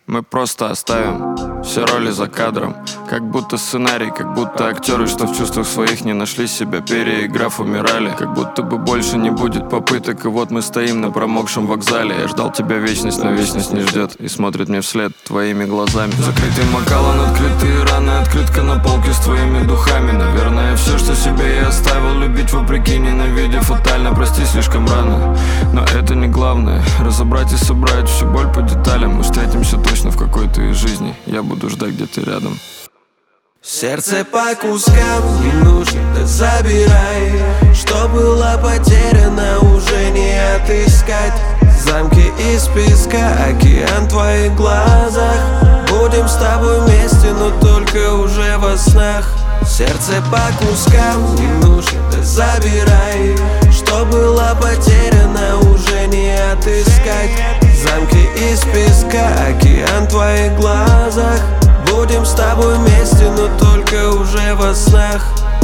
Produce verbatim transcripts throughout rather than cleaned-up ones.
Мы просто оставим все роли за кадром, как будто сценарий, как будто актеры, что в чувствах своих не нашли себя, переиграв, умирали. Как будто бы больше не будет попыток, и вот мы стоим на промокшем вокзале. Я ждал тебя вечность, но вечность не ждет и смотрит мне вслед твоими глазами. Закрытый макалан, открытые раны, открытка на полке с твоими духами. Наверное, все, что себе я оставил, любить вопреки, ненавидя фатально. Прости, слишком рано, но это не главное. Разобрать и собрать всю боль по деталям. Мы встретимся точно в какой-то из жизни. Я буду ждать, где ты рядом. Сердце по кускам не нужно, да забирай. Что было потеряно, уже не отыскать. Замки из песка, океан в твоих глазах. Будем с тобой вместе, но только уже во снах. Сердце по кускам не нужно, да забирай. Что было потеряно, уже не отыскать. Замки из песка, океан в твоих глазах. Будем с тобой вместе, но только уже во снах.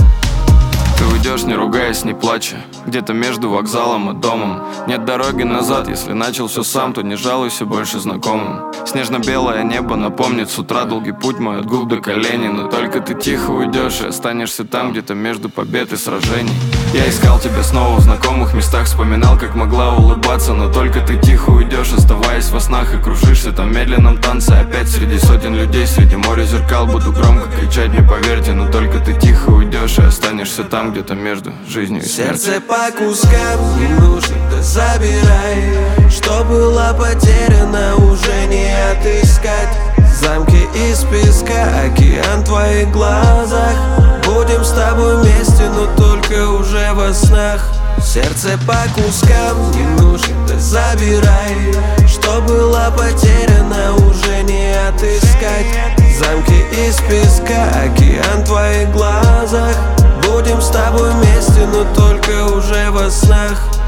Ты уйдешь, не ругаясь, не плача, где-то между вокзалом и домом. Нет дороги назад, если начал все сам, то не жалуйся больше знакомым. Снежно-белое небо напомнит с утра долгий путь мой от губ до коленей. Но только ты тихо уйдешь и останешься там, где-то между побед и сражений. Я искал тебя снова в знакомых местах, вспоминал, как могла улыбаться. Но только ты тихо уйдешь, оставаясь во снах, и кружишься там в медленном танце. Опять среди сотен людей, среди моря зеркал буду громко кричать, не поверьте. Но только ты тихо уйдешь и останешься там, где-то между жизнью и смертью. Сердце по кускам не нужно, да забирай. Что было потеряно, уже не отыскать. Замки из песка, океан в твоих глазах. Будем с тобой вместе, но только уже во снах. Сердце по кускам не нужно, да забирай. Что было потеряно, уже не отыскать. Замки из песка, океан в твоих глазах. Будем с тобой вместе, но только уже во снах.